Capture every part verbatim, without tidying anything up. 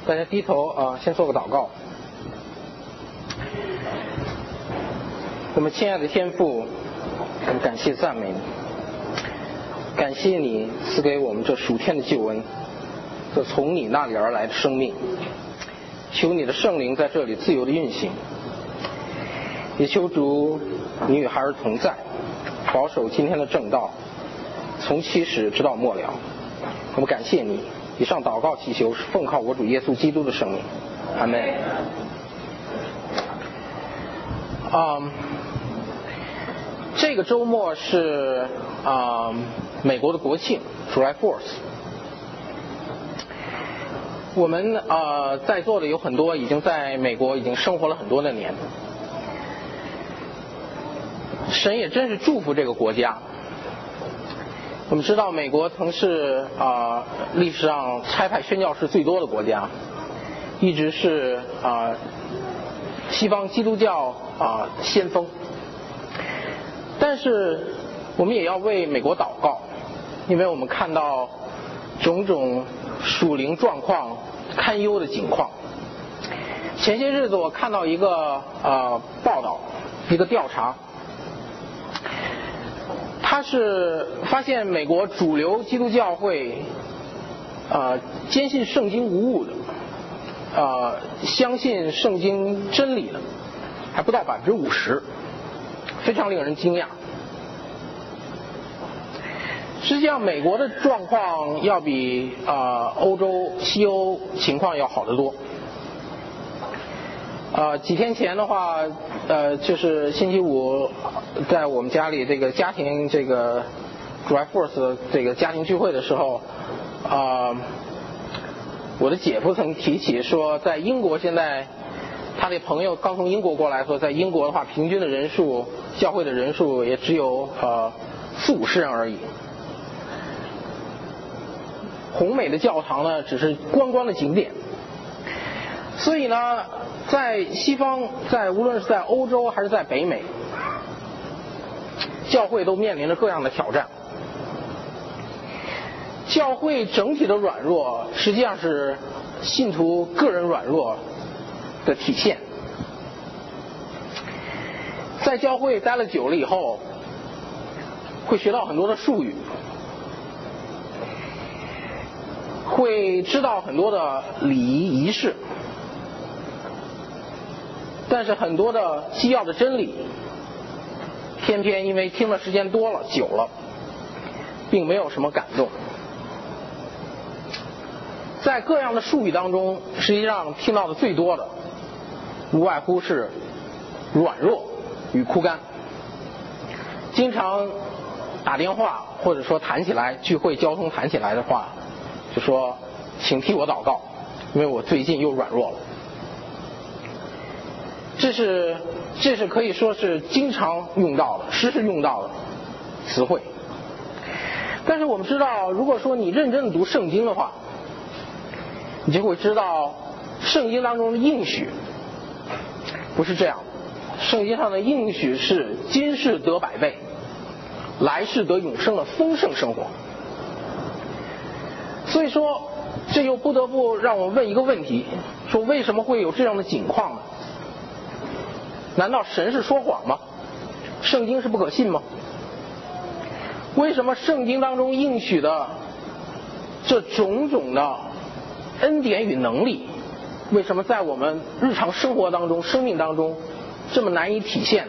大家低头啊、呃，先做个祷告。我们亲爱的天父，我们感谢赞美你，感谢你赐给我们这属天的救恩，这从你那里而来的生命。求你的圣灵在这里自由的运行，也求主你与孩儿同在，保守今天的正道，从起始直到末了。我们感谢你。以上祷告祈求是奉靠我主耶稣基督的圣名，阿们。啊、嗯，这个周末是啊、嗯、美国的国庆 July fourth。我们啊、呃、在座的有很多已经在美国已经生活了很多的年，神也真是祝福这个国家。我们知道美国曾是啊、呃、历史上差派宣教士最多的国家，一直是啊、呃、西方基督教啊、呃、先锋。但是我们也要为美国祷告，因为我们看到种种属灵状况堪忧的景况。前些日子我看到一个呃报道，一个调查，他是发现美国主流基督教会呃坚信圣经无误的，呃相信圣经真理的还不到百分之五十，非常令人惊讶。实际上美国的状况要比呃欧洲西欧情况要好得多。呃几天前的话，呃就是星期五在我们家里这个家庭这个 July fourth 这个家庭聚会的时候，啊、呃、我的姐夫曾提起说，在英国现在他的朋友刚从英国过来说，在英国的话平均的人数教会的人数也只有呃四五十人而已。宏美的教堂呢，只是观光的景点。所以呢，在西方，在无论是在欧洲还是在北美，教会都面临着各样的挑战。教会整体的软弱，实际上是信徒个人软弱的体现。在教会待了久了以后，会学到很多的术语，会知道很多的礼仪仪式，但是很多的基要的真理，偏偏因为听的时间多了久了，并没有什么感动。在各样的术语当中，实际上听到的最多的，无外乎是软弱与枯干。经常打电话或者说谈起来，聚会交通谈起来的话，就说请替我祷告，因为我最近又软弱了。这是这是可以说是经常用到的，时时用到的词汇。但是我们知道，如果说你认真的读圣经的话，你就会知道圣经当中的应许不是这样。圣经上的应许是今世得百倍，来世得永生的丰盛生活。所以说这又不得不让我们问一个问题，说为什么会有这样的景况呢？难道神是说谎吗？圣经是不可信吗？为什么圣经当中应许的这种种的恩典与能力，为什么在我们日常生活当中生命当中这么难以体现呢？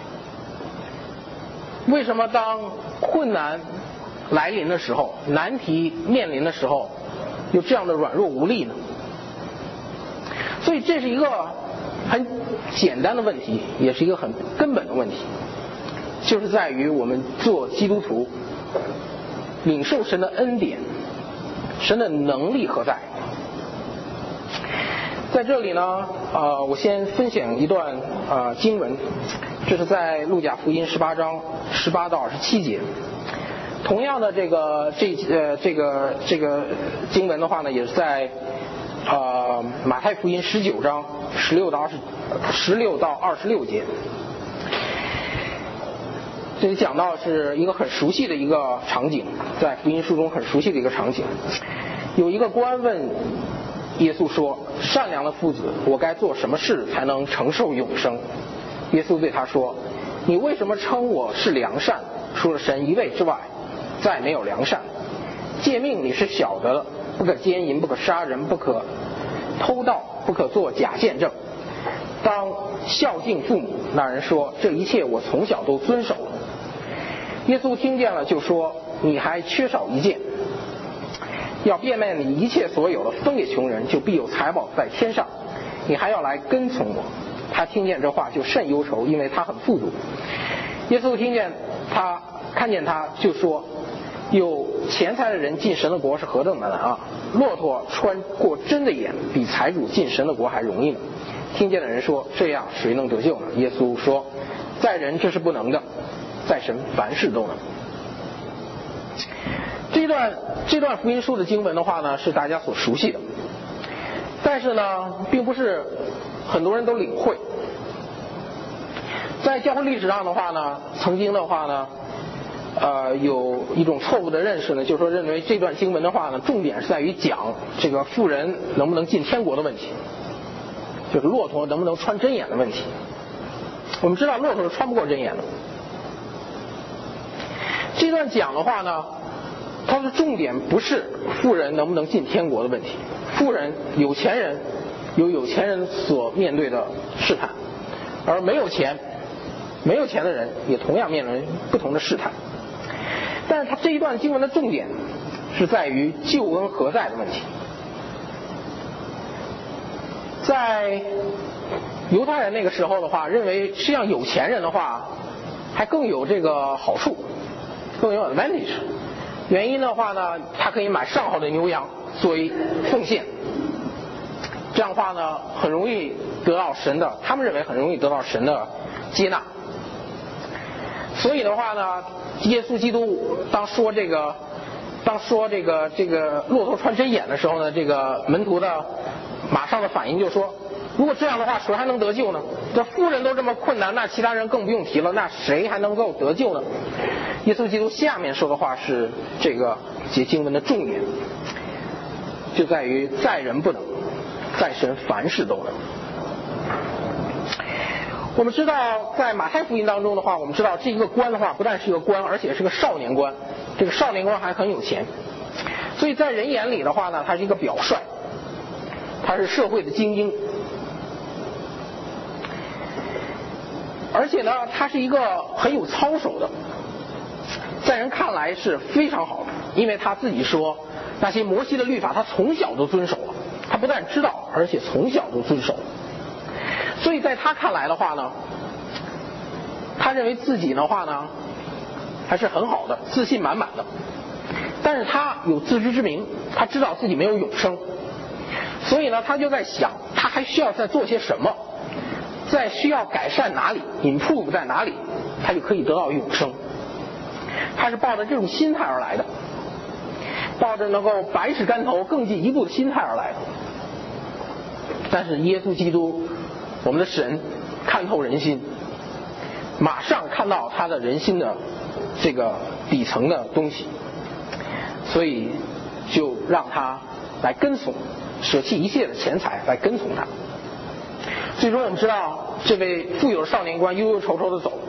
为什么当困难来临的时候，难题面临的时候，有这样的软弱无力呢？所以这是一个很简单的问题，也是一个很根本的问题，就是在于我们做基督徒领受神的恩典，神的能力何在？在这里呢，呃，我先分享一段呃经文，这是在路加福音十八章十八到二十七节。同样的这个这呃这个这个经文的话呢，也是在呃马太福音十九章十六到二十十六到二十六节。这里讲到是一个很熟悉的一个场景，在福音书中很熟悉的一个场景。有一个官问耶稣说：善良的夫子，我该做什么事才能承受永生？耶稣对他说：你为什么称我是良善？除了神一位之外，再没有良善。诫命你是晓得的，不可奸淫，不可杀人，不可偷盗，不可作假见证，当孝敬父母。那人说：这一切我从小都遵守了。耶稣听见了就说：你还缺少一件，要变卖你一切所有的，分给穷人，就必有财宝在天上。你还要来跟从我。他听见这话就甚忧愁，因为他很富足。耶稣听见他看见他就说：有钱财的人进神的国是何等的难啊！骆驼穿过针的眼，比财主进神的国还容易呢。听见的人说：这样谁能得救呢？耶稣说：在人这是不能的，在神凡事都能。这段这段福音书的经文的话呢，是大家所熟悉的，但是呢，并不是很多人都领会。在教会历史上的话呢，曾经的话呢，呃，有一种错误的认识呢，就是说认为这段经文的话呢，重点是在于讲这个妇人能不能进天国的问题，就是骆驼能不能穿针眼的问题。我们知道骆驼是穿不过针眼的。这段讲的话呢，它的重点不是富人能不能进天国的问题，富人有钱人有有钱人所面对的试探，而没有钱没有钱的人也同样面临不同的试探。但是他这一段经文的重点是在于救恩何在的问题。在犹太人那个时候的话，认为实际上有钱人的话还更有这个好处，更有 advantage。原因的话呢，他可以买上好的牛羊作为奉献，这样的话呢，很容易得到神的，他们认为很容易得到神的接纳。所以的话呢，耶稣基督当说这个当说这个这个骆驼穿针眼的时候呢，这个门徒的马上的反应就说：如果这样的话，谁还能得救呢？这富人都这么困难，那其他人更不用提了，那谁还能够得救呢？耶稣基督下面说的话是这个节经文的重点，就在于在人不能，在神凡事都能。我们知道在马太福音当中的话，我们知道这一个官的话不但是一个官，而且是个少年官，这个少年官还很有钱，所以在人眼里的话呢，他是一个表率，他是社会的精英，而且呢他是一个很有操守的，在人看来是非常好的，因为他自己说那些摩西的律法他从小都遵守了，他不但知道而且从小都遵守了。所以在他看来的话呢，他认为自己的话呢还是很好的，自信满满的。但是他有自知之明，他知道自己没有永生，所以呢他就在想他还需要再做些什么，在需要改善哪里 improve 在哪里，他就可以得到永生。他是抱着这种心态而来的，抱着能够百尺竿头更进一步的心态而来的。但是耶稣基督我们的神看透人心，马上看到他的人心的这个底层的东西，所以就让他来跟从，舍弃一切的钱财来跟从他。最终我们知道这位富有的少年官忧忧愁愁的走。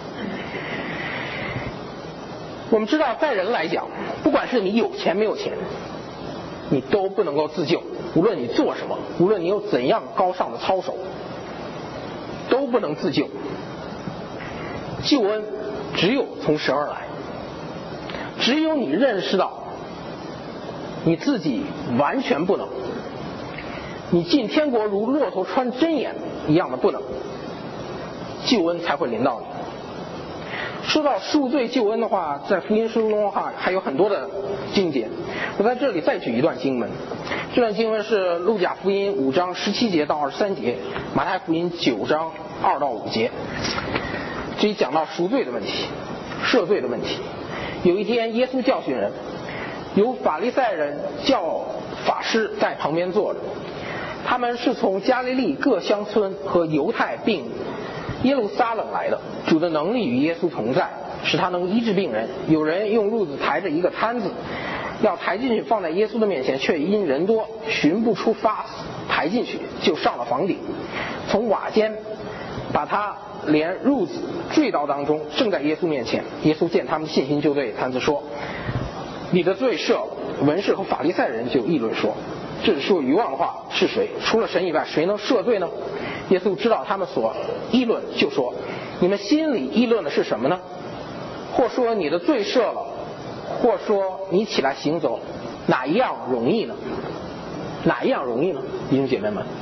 我们知道在人来讲，不管是你有钱没有钱，你都不能够自救，无论你做什么，无论你有怎样高尚的操守，都不能自救。救恩只有从神而来，只有你认识到你自己完全不能，你进天国如骆驼穿针眼一样的不能，救恩才会临到你。说到赎罪救恩的话，在福音书中的话还有很多的经节，我在这里再举一段经文。这段经文是路加福音五章十七节到二十三节，马太福音九章二到五节。这里讲到赎罪的问题，赦罪的问题。有一天耶稣教训人，有法利赛人叫法师在旁边坐着，他们是从加利利各乡村和犹太并耶路撒冷来的。主的能力与耶稣同在，使他能医治病人。有人用褥子抬着一个摊子， 要抬进去放在耶稣的面前，却因人多寻不出法子抬进去，就上了房顶，从瓦间把他连褥子坠到当中，正在耶稣面前。耶稣见他们的信心，就对坛子说：你的罪赦了。文士和法利赛人就议论说：这是说愚妄的话是谁？除了神以外，谁能赦罪呢？耶稣知道他们所议论，就说：你们心里议论的是什么呢？或说你的罪赦了，或说你起来行走，哪一样容易呢？哪一样容易呢？弟兄姐妹们，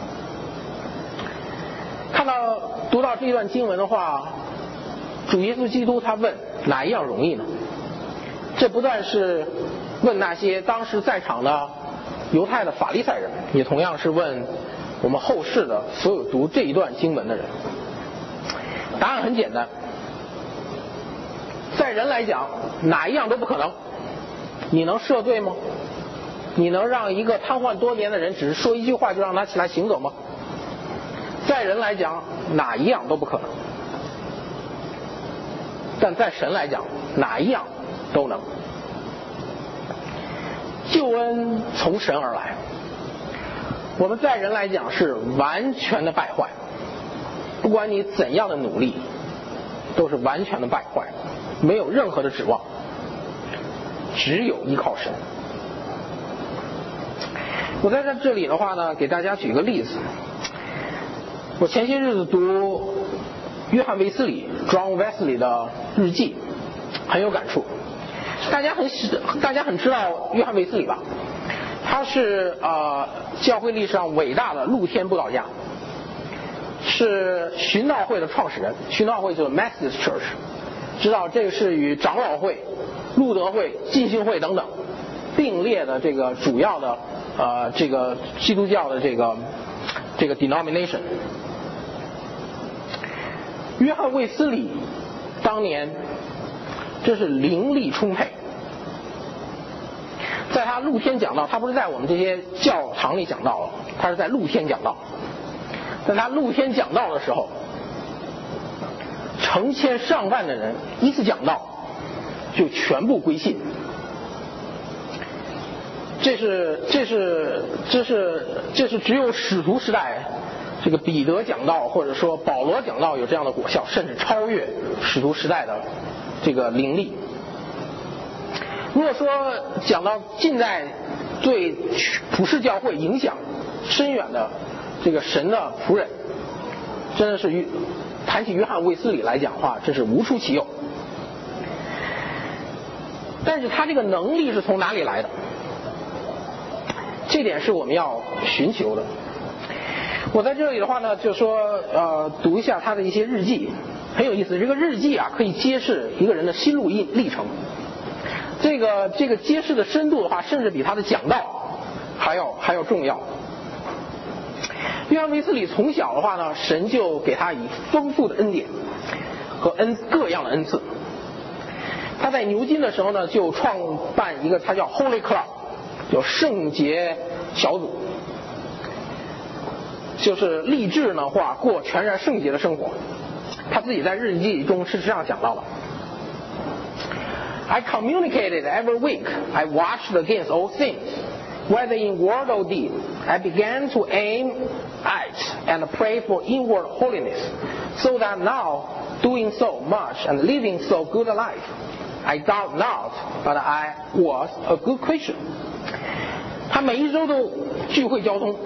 看到读到这一段经文的话，主耶稣基督他问哪一样容易呢？这不但是问那些当时在场的犹太的法利赛人，也同样是问我们后世的所有读这一段经文的人。答案很简单，在人来讲，哪一样都不可能。你能赦罪吗？你能让一个瘫痪多年的人只是说一句话就让他起来行走吗？在人来讲，哪一样都不可能。但在神来讲，哪一样都能。救恩从神而来，我们在人来讲是完全的败坏，不管你怎样的努力，都是完全的败坏，没有任何的指望，只有依靠神。我在这里的话呢，给大家举个例子。我前些日子读约翰卫斯理 John Wesley 的日记，很有感触。大家很大家很知道约翰卫斯理吧？他是呃教会历史上伟大的露天布道家，是寻道会的创始人。寻道会就是 Methodist Church， 知道这个是与长老会、路德会、浸信会等等并列的这个主要的呃这个基督教的这个这个 denomination。约翰卫斯理当年真是灵力充沛，在他露天讲道，他不是在我们这些教堂里讲道了，他是在露天讲道。在他露天讲道的时候，成千上万的人一次讲道就全部归信。这是这是这是这是只有使徒时代这个彼得讲道或者说保罗讲道有这样的果效，甚至超越使徒时代的这个灵力。如果说讲到近代对普世教会影响深远的这个神的仆人，真的是谈起约翰卫斯理来讲的话，真是无出其右。但是他这个能力是从哪里来的？这点是我们要寻求的。我在这里的话呢，就说呃读一下他的一些日记，很有意思。这个日记啊，可以揭示一个人的心路历程。这个这个揭示的深度的话，甚至比他的讲道还要还要重要。约翰卫斯理从小的话呢，神就给他以丰富的恩典和恩各样的恩赐。他在牛津的时候呢，就创办一个他叫 Holy Club， 叫圣洁小组，就是立志呢话过全然圣洁的生活。他自己在日记中是这样讲到的：I communicated every week. I watched against all things, whether in word or deed. I began to aim at and pray for inward holiness, so that now, doing so much and living so good a life, I doubt not, but I was a good Christian. 他每一周都聚会交通，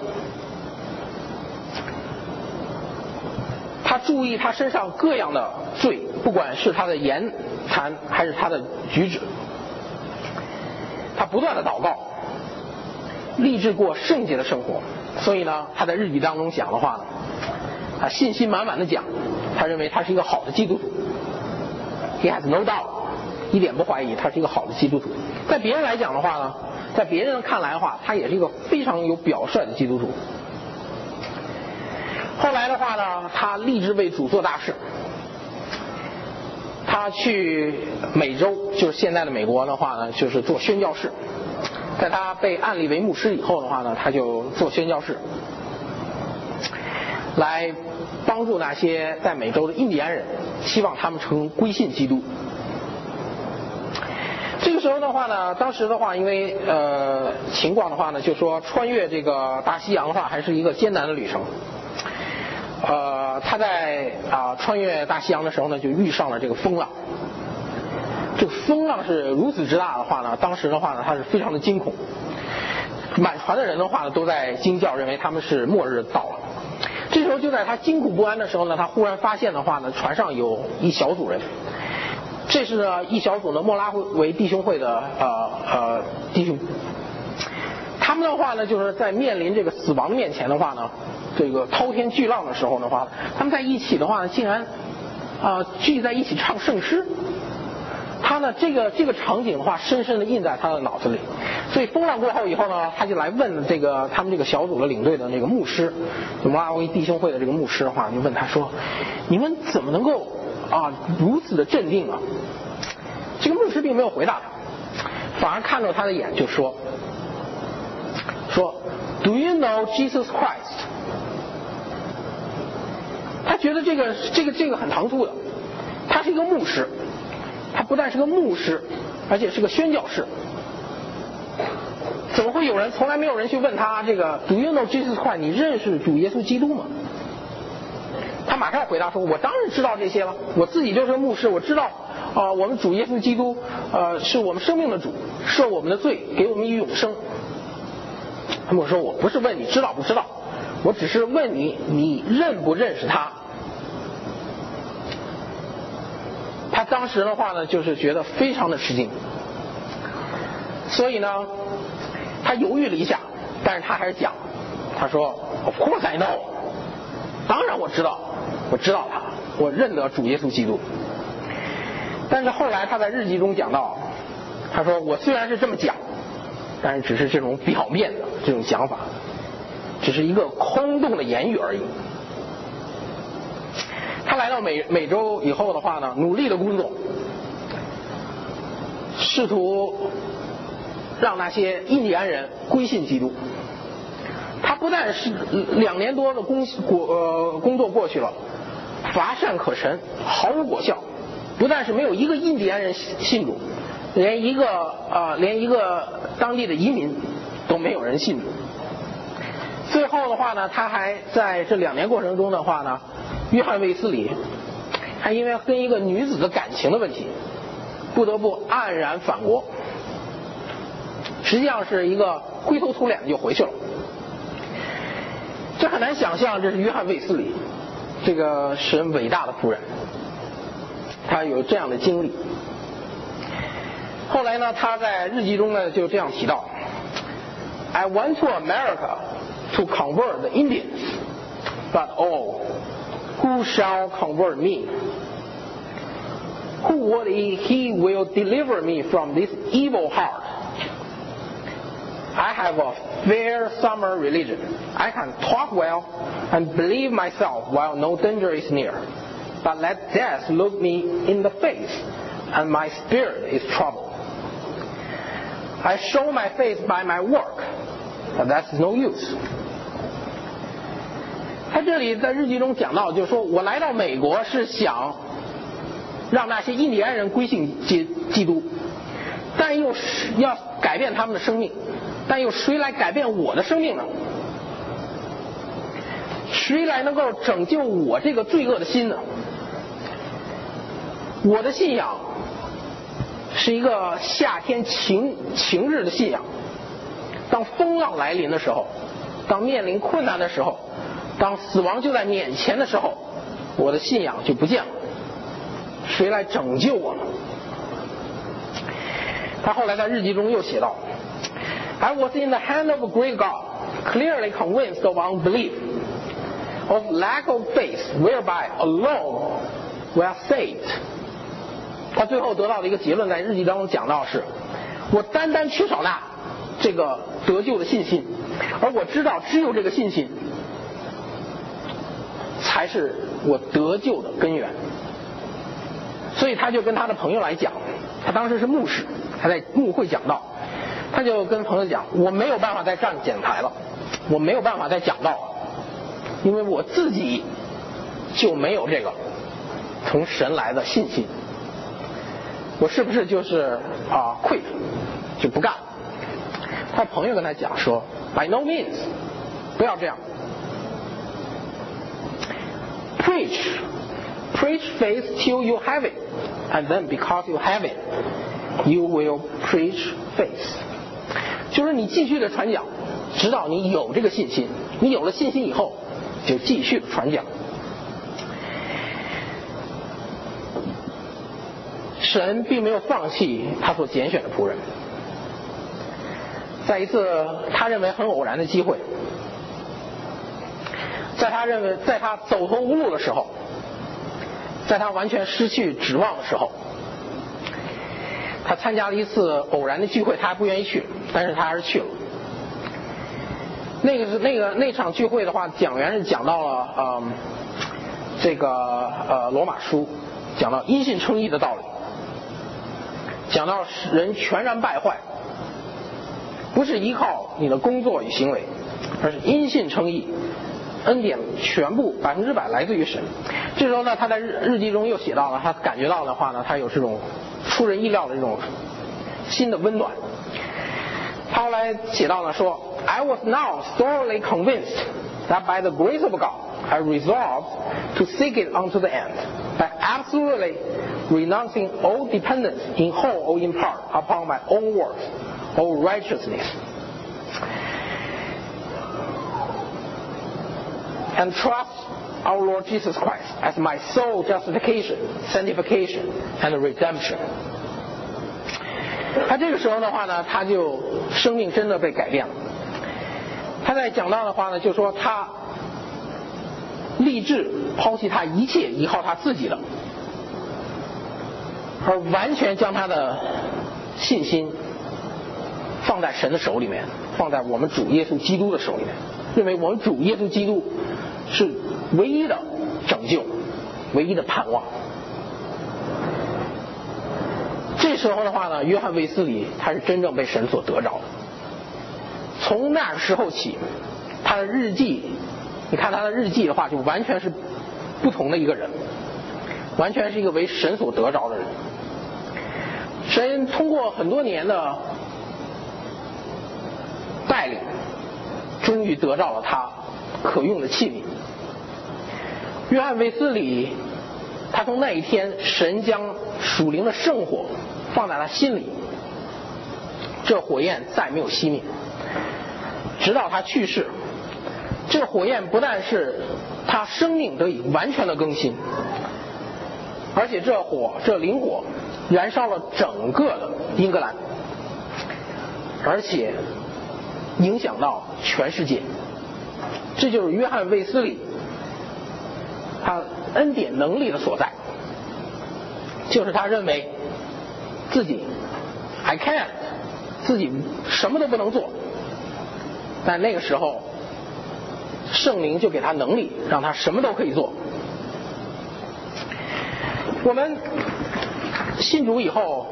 他注意他身上各样的罪，不管是他的言谈还是他的举止，他不断的祷告，立志过圣洁的生活。所以呢，他在日记当中讲的话呢，他信心满满的讲，他认为他是一个好的基督徒。He has no doubt， 一点不怀疑他是一个好的基督徒。在别人来讲的话呢，在别人看来的话，他也是一个非常有表率的基督徒。后来的话呢，他立志为主做大事。他去美洲，就是现在的美国的话呢，就是做宣教士。在他被按立为牧师以后的话呢，他就做宣教士，来帮助那些在美洲的印第安人，希望他们成归信基督。这个时候时候的话呢，当时的话，因为呃情况的话呢，就说穿越这个大西洋的话，还是一个艰难的旅程。呃，他在啊、呃、穿越大西洋的时候呢，就遇上了这个风浪。这个风浪是如此之大的话呢，当时的话呢，他是非常的惊恐。满船的人的话呢，都在惊叫，认为他们是末日到了。这时候就在他惊恐不安的时候呢，他忽然发现的话呢，船上有一小组人。这是呢一小组呢莫拉维弟兄会的呃呃弟兄。他们的话呢，就是在面临这个死亡面前的话呢，这个滔天巨浪的时候的话，他们在一起的话呢，竟然啊、呃、聚在一起唱圣诗。他呢，这个这个场景的话，深深的印在他的脑子里。所以风浪过后以后呢，他就来问这个他们这个小组的领队的那个牧师，就摩拉维弟兄会的这个牧师的话，就问他说：“你们怎么能够啊如此的镇定啊？”这个牧师并没有回答他，反而看着他的眼就说：“说 Do you know Jesus Christ？” 他觉得这个这个这个很唐突的，他是一个牧师。他不但是个牧师，而且是个宣教士。怎么会有人从来没有人去问他这个 Do you know Jesus Christ？ 你认识主耶稣基督吗？他马上回答说：“我当然知道这些了，我自己就是个牧师，我知道啊、呃，我们主耶稣基督呃是我们生命的主，赦我们的罪，给我们以永生。”他们说：“我不是问你知道不知道，我只是问你你认不认识他。”他当时的话呢，就是觉得非常的吃惊，所以呢，他犹豫了一下，但是他还是讲，他说 ：“Of course I know， 当然我知道，我知道他，我认得主耶稣基督。”但是后来他在日记中讲到，他说：“我虽然是这么讲，但是只是这种表面的这种讲法，只是一个空洞的言语而已。”他来到美美洲以后的话呢，努力的工作，试图让那些印第安人归信基督。他不但是两年多的工过呃工作过去了，乏善可陈，毫无果效。不但是没有一个印第安人信主，连一个呃连一个当地的移民都没有人信主。最后的话呢，他还在这两年过程中的话呢，约翰卫斯理还因为跟一个女子的感情的问题，不得不黯然返国，实际上是一个灰头土脸的就回去了。这很难想象，这是约翰卫斯理，这个神伟大的仆人，他有这样的经历。后来呢，他在日记中呢就这样提到 ：“I went to America to convert the Indians, but oh, who shall convert me? Who would he, he will deliver me from this evil heart? I have a fair summer religion. I can talk well and believe myself while no danger is near. But let death look me in the face, and my spirit is troubled. I show my face by my work, but that's no use.” 他这里在日记中讲到，就是说我来到美国是想让那些印第安人归信基基督，但又要改变他们的生命，但又谁来改变我的生命呢？谁来能够拯救我这个罪恶的心呢？我的信仰是一个夏天晴晴日的信仰，当风浪来临的时候，当面临困难的时候，当死亡就在面前的时候，我的信仰就不见了，谁来拯救我呢？他后来在日记中又写道 ：“I was in the hand of a great God, clearly convinced of unbelief, of lack of faith, whereby alone we are saved.” 他最后得到的一个结论，在日记当中讲到是：我单单缺少那这个得救的信心，而我知道只有这个信心才是我得救的根源。所以他就跟他的朋友来讲，他当时是牧师，他在牧会讲道，他就跟朋友讲：我没有办法再站讲台了，我没有办法再讲道了，因为我自己就没有这个从神来的信心。 我是不是就是啊 quit 就不干了？他朋友跟他讲说 by no means， 不要这样。Preach, preach faith till you have it, and then because you have it, you will preach faith。就是你继续的传讲，直到你有这个信心。你有了信心以后，就继续的传讲。神并没有放弃他所拣选的仆人。在一次他认为很偶然的机会，在他认为在他走投无路的时候，在他完全失去指望的时候，他参加了一次偶然的聚会，他还不愿意去，但是他还是去了。那个是那个那场聚会的话，讲员是讲到了嗯这个呃罗马书，讲到因信称义的道理，讲到人全然败坏，不是依靠你的工作与行为，而是因信称义，恩典全部百分之百来自于神。这时候呢，他在日日记中又写到了，他感觉到的话呢，他有这种出人意料的这种新的温暖。他后来写到了说 I was now thoroughly convinced that by the grace of God I resolved to seek it unto the end, by absolutely renouncing all dependence in whole or in part upon my own works or righteousness, and trust our Lord Jesus Christ as my sole justification, sanctification, and redemption。他这个时候的话呢，他就生命真的被改变了。他在讲到的话呢，就说他立志抛弃他一切依靠他自己的，而完全将他的信心放在神的手里面，放在我们主耶稣基督的手里面，认为我们主耶稣基督是唯一的拯救，唯一的盼望。这时候的话呢，约翰卫斯理他是真正被神所得着的。从那时候起，他的日记，你看他的日记的话，就完全是不同的一个人，完全是一个为神所得着的人。神通过很多年的带领，终于得到了他可用的器皿。约翰卫斯理，他从那一天，神将属灵的圣火放在他心里，这火焰再没有熄灭，直到他去世。这个火焰不但是他生命得以完全的更新，而且这火这灵火燃烧了整个的英格兰，而且影响到全世界。这就是约翰卫斯理他恩典能力的所在，就是他认为自己 I can't， 自己什么都不能做，但那个时候圣灵就给他能力，让他什么都可以做。我们信主以后，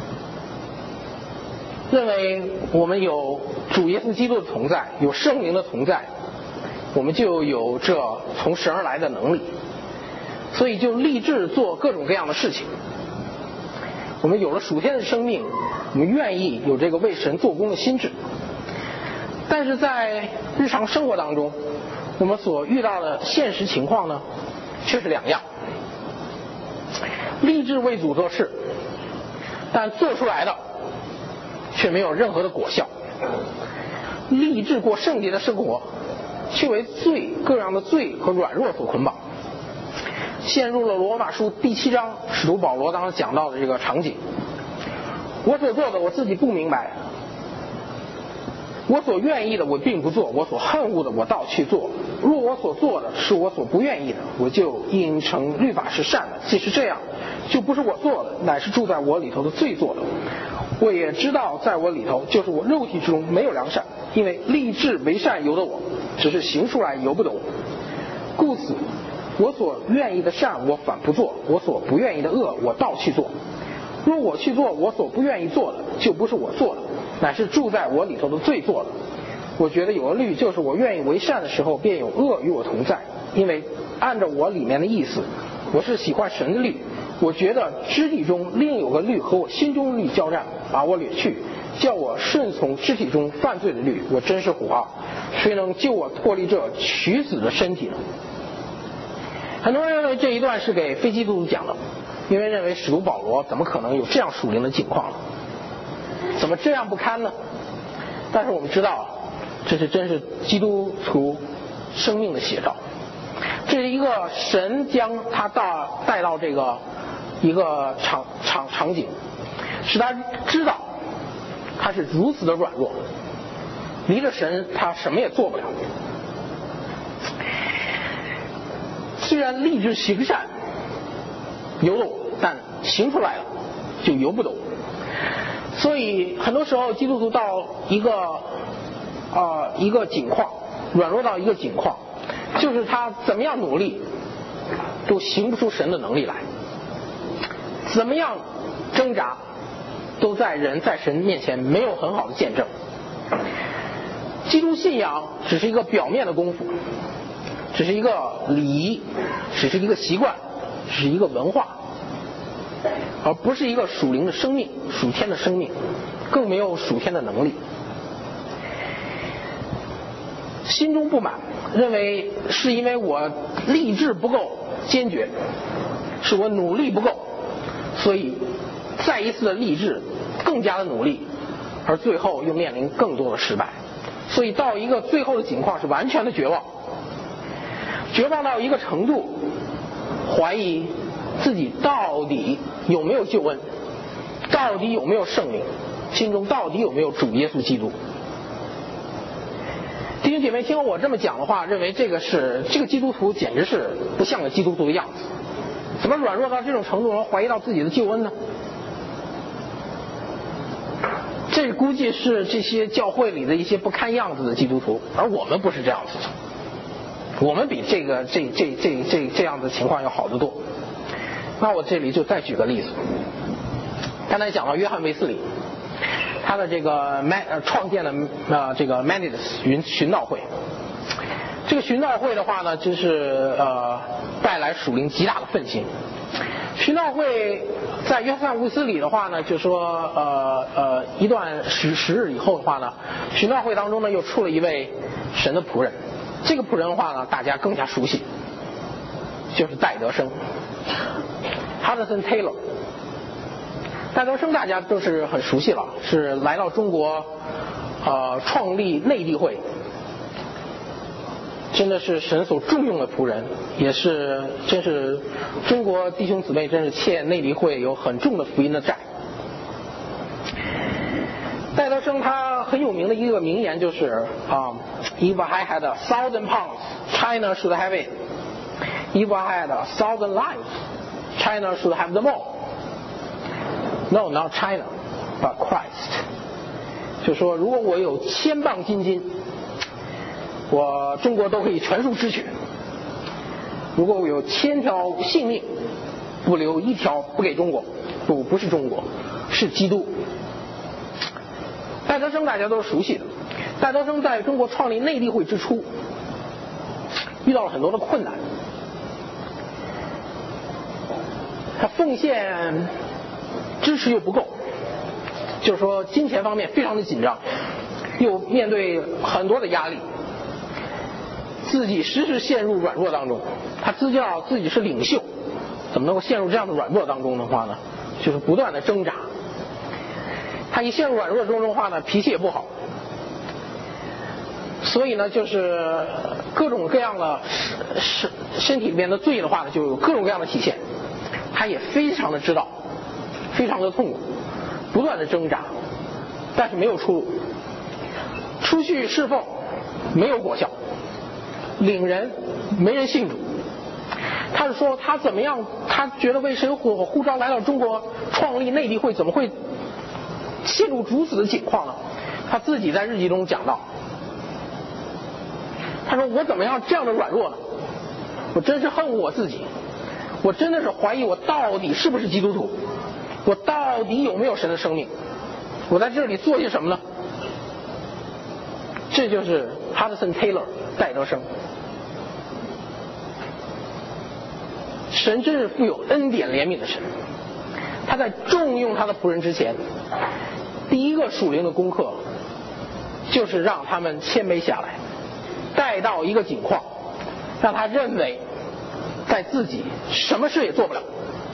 认为我们有主耶稣基督的同在，有圣灵的同在，我们就有这从神而来的能力，所以就立志做各种各样的事情。我们有了属天的生命，我们愿意有这个为神做工的心智。但是在日常生活当中，我们所遇到的现实情况呢，却是两样。立志为主做事，但做出来的却没有任何的果效。立志过圣洁的生活，却为罪各样的罪和软弱所捆绑，陷入了罗马书第七章使徒保罗当时讲到的这个场景。我所做的我自己不明白，我所愿意的我并不做，我所恨恶的我倒去做。若我所做的是我所不愿意的，我就应承律法是善的。既是这样，就不是我做的，乃是住在我里头的罪做的。我也知道在我里头，就是我肉体之中没有良善，因为立志为善由得我，只是行出来由不得我。故此我所愿意的善我反不做，我所不愿意的恶我倒去做。若我去做我所不愿意做的，就不是我做的，乃是住在我里头的罪做的。我觉得有个律，就是我愿意为善的时候，便有恶与我同在。因为按照我里面的意思，我是喜欢神的律， 我觉得肢体中另有个律和我心中律交战，把我掠去，叫我顺从肢体中犯罪的律。我真是虎啊！谁能救我脱离这取死的身体呢？很多人认为这一段是给非基督徒讲的，因为认为使徒保罗怎么可能有这样属灵的境况呢？怎么这样不堪呢？但是我们知道，这是真是基督徒生命的写照。这是一个神将他到带到这个一个场场场景，使他知道他是如此的软弱，离了神他什么也做不了。虽然立志行善游斗，但行出来了就游不动。所以很多时候基督徒到一个呃一个境况，软弱到一个境况，就是他怎么样努力都行不出神的能力来，怎么样挣扎都在人在神面前没有很好的见证。基督信仰只是一个表面的功夫，只是一个礼仪，只是一个习惯，只是一个文化，而不是一个属灵的生命，属天的生命，更没有属天的能力。心中不满，认为是因为我立志不够坚决，是我努力不够，所以再一次的立志，更加的努力，而最后又面临更多的失败。所以到一个最后的境况是完全的绝望，绝望到一个程度，怀疑自己到底有没有救恩，到底有没有圣灵，心中到底有没有主耶稣基督。弟兄姐妹，听我这么讲的话，认为这个是这个基督徒简直是不像个基督徒的样子，怎么软弱到这种程度，能怀疑到自己的救恩呢？这估计是这些教会里的一些不看样子的基督徒，而我们不是这样子的，我们比这个这这这这这样的情况要好得多。那我这里就再举个例子，刚才讲到约翰卫斯理，他的这个呃创建的呃这个 Methodist 寻寻道会，这个寻道会的话呢，真是呃带来属灵极大的奋兴。寻道会在约翰卫斯理的话呢，就说呃呃一段时时日以后的话呢，寻道会当中呢又出了一位神的仆人，这个仆人的话呢大家更加熟悉，就是戴德生 Hudson Taylor。戴德生大家都是很熟悉了，是来到中国呃创立内地会，真的是神所重用的仆人，也是真是中国弟兄姊妹真是欠内地会有很重的福音的债。戴德生他很有名的一个名言就是啊 If I had a thousand pounds, China should have it. If I had a thousand lives, China should have them all. No, not China, but Christ. 就说如果我有千磅金金，我中国都可以全数支取。如果我有千条性命，不留一条不给中国，不不是中国，是基督。戴德生大家都是熟悉的，戴德生在中国创立内地会之初，遇到了很多的困难，他奉献支持又不够，就是说金钱方面非常的紧张，又面对很多的压力，自己时时陷入软弱当中。他知道自己是领袖，怎么能够陷入这样的软弱当中的话呢？就是不断的挣扎。他一陷入软弱中的话呢，脾气也不好，所以呢，就是各种各样的身身体里面的罪的话呢，就有各种各样的体现。他也非常的知道，非常的痛苦，不断的挣扎，但是没有出路。出去侍奉没有果效，领人没人信主。他是说他怎么样，他觉得为神呼呼召来到中国创立内地会，怎么会陷入如此的境况呢？他自己在日记中讲到，他说我怎么样这样的软弱呢？我真是恨恶我自己，我真的是怀疑我到底是不是基督徒，我到底有没有神的生命，我在这里做些什么呢？这就是 Hudson Taylor 戴德生。 神真是富有恩典怜悯的神，他在重用他的仆人之前，第一个属灵的功课就是让他们谦卑下来，带到一个境况，让他认为在自己什么事也做不了。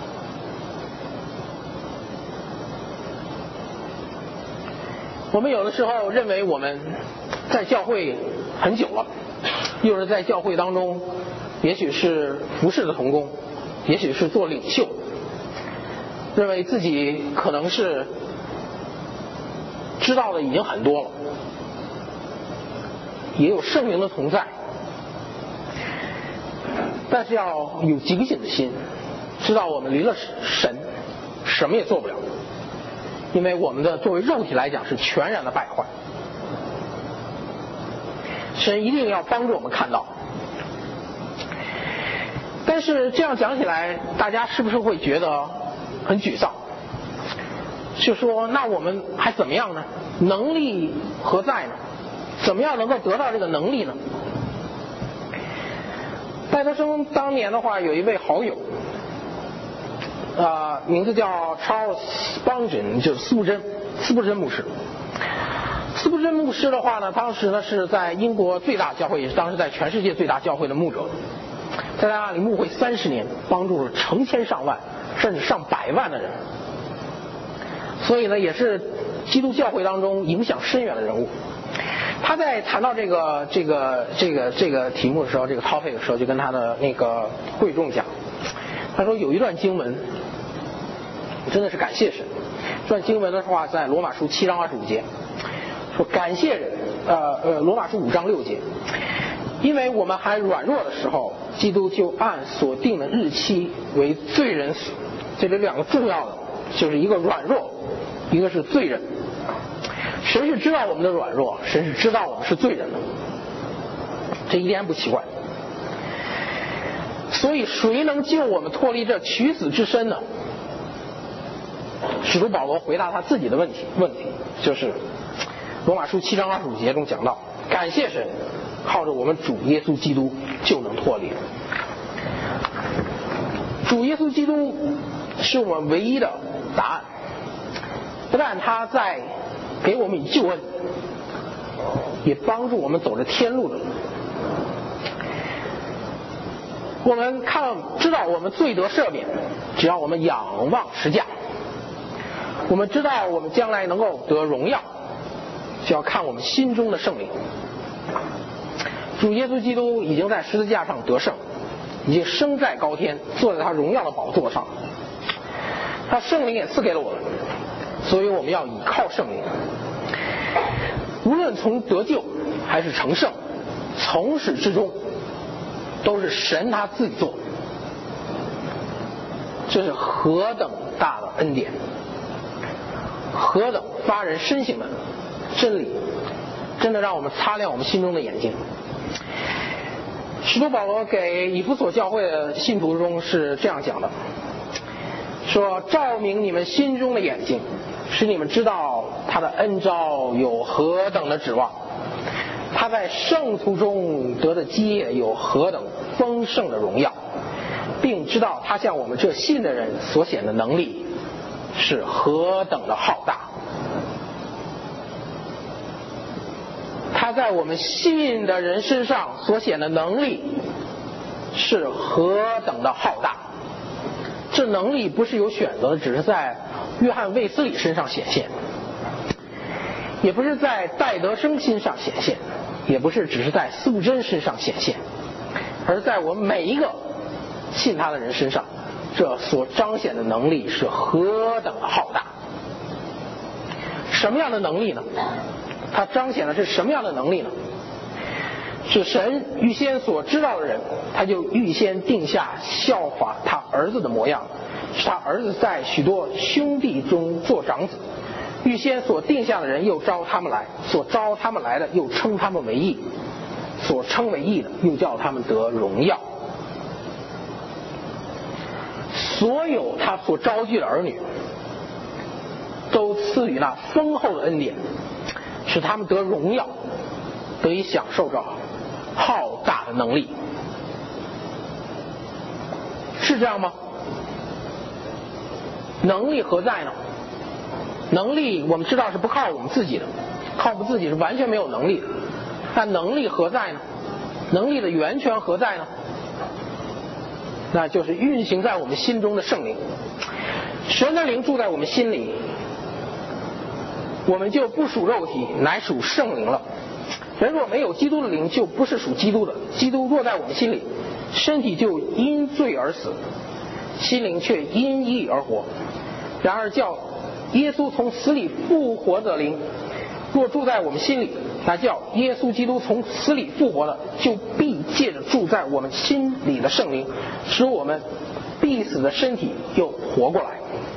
我们有的时候认为我们在教会很久了，又是在教会当中，也许是服侍的同工，也许是做领袖，认为自己可能是知道的已经很多了，也有圣灵的同在，但是要有警醒的心，知道我们离了神什么也做不了，因为我们的作为肉体来讲是全然的败坏。神一定要帮助我们看到。但是这样讲起来，大家是不是会觉得很沮丧？就说那我们还怎么样呢？能力何在呢？怎么样能够得到这个能力呢？戴德生当年的话有一位好友，呃，名字叫 Charles Spurgeon， 就是斯布真，斯布真牧师。斯布真牧师的话呢，当时呢是在英国最大教会，也是当时在全世界最大教会的牧者，在他那里牧会三十年，帮助了成千上万甚至上百万的人，所以呢也是基督教会当中影响深远的人物。他在谈到这个这个这个这个题目的时候，这个 topic 的时候，就跟他的那个会众讲，他说有一段经文真的是感谢神。这段经文的话在罗马书七章二十五节说，感谢人，呃呃罗马书五章六节，因为我们还软弱的时候，基督就按所定的日期为罪人死。这里两个重要的就是一个软弱，一个是罪人。神是知道我们的软弱，神是知道我们是罪人的，这一点不奇怪。所以谁能救我们脱离这取死之身呢？使徒保罗回答他自己的问题，问题就是罗马书七章二十五节中讲到，感谢神，靠着我们主耶稣基督就能脱离。主耶稣基督是我们唯一的答案，不但他在给我们以救恩，也帮助我们走着天路的路。我们看知道我们罪得赦免，只要我们仰望十架。我们知道我们将来能够得荣耀，就要看我们心中的圣灵。主耶稣基督已经在十字架上得胜，已经升在高天，坐在他荣耀的宝座上，他圣灵也赐给了我们，所以我们要倚靠圣灵。无论从得救还是成圣，从始至终都是神他自己做，这是何等大的恩典，何等发人深省的真理，真的让我们擦亮我们心中的眼睛。使徒保罗给以弗所教会的信徒中是这样讲的，说照明你们心中的眼睛，使你们知道他的恩召有何等的指望，他在圣徒中得的基业有何等丰盛的荣耀，并知道他向我们这信的人所显的能力是何等的浩大。他在我们信的人身上所显的能力是何等的浩大。这能力不是有选择的，只是在约翰卫斯理身上显现，也不是在戴德生身上显现，也不是只是在素贞身上显现，而在我们每一个信他的人身上，这所彰显的能力是何等的浩大。什么样的能力呢？他彰显的是什么样的能力呢？是神预先所知道的人，他就预先定下效法他儿子的模样，使他儿子在许多兄弟中做长子。预先所定下的人又招他们来，所招他们来的又称他们为义，所称为义的又叫他们得荣耀。所有他所招聚的儿女都赐予那丰厚的恩典，使他们得荣耀，得以享受着浩大的能力。 是这样吗？能力何在呢？能力我们知道是不靠我们自己的，靠我们自己是完全没有能力的。但能力何在呢？能力的源泉何在呢？那就是运行在我们心中的圣灵。神的灵住在我们心里，我们就不属肉体，乃属圣灵了。人若没有基督的灵，就不是属基督的。基督若在我们心里，身体就因罪而死，心灵却因义而活。然而叫耶稣从死里复活的灵，若住在我们心里，那叫耶稣基督从死里复活的，就必借着住在我们心里的圣灵，使我们必死的身体又活过来。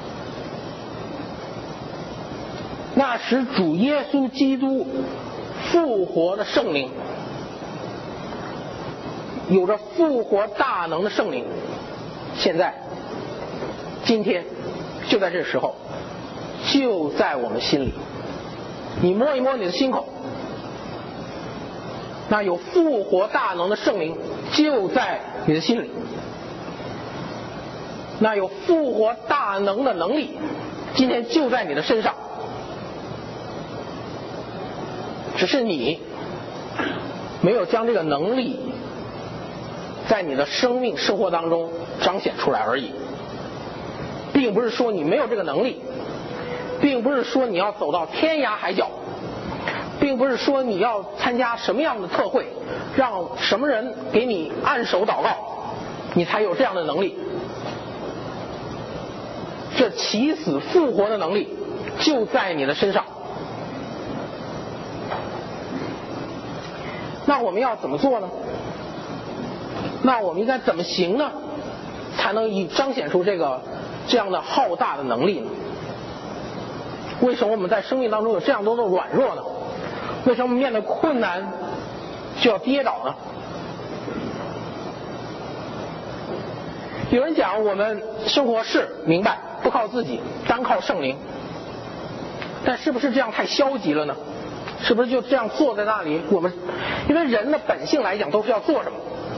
那使主耶稣基督复活的圣灵，有着复活大能的圣灵，现在今天就在这时候，就在我们心里。你摸一摸你的心口，那有复活大能的圣灵就在你的心里，那有复活大能的能力今天就在你的身上，只是你没有将这个能力在你的生命生活当中彰显出来而已。并不是说你没有这个能力，并不是说你要走到天涯海角，并不是说你要参加什么样的特会，让什么人给你按手祷告，你才有这样的能力。这起死复活的能力就在你的身上。那我们要怎么做呢？那我们应该怎么行呢？才能以彰显出这个这样的浩大的能力呢？为什么我们在生命当中有这样多的软弱呢？为什么面对困难就要跌倒呢？有人讲我们生活是明白不靠自己，单靠圣灵，但是不是这样太消极了呢？是不是就这样坐在那里？我们因为人的本性来讲都是要做什么，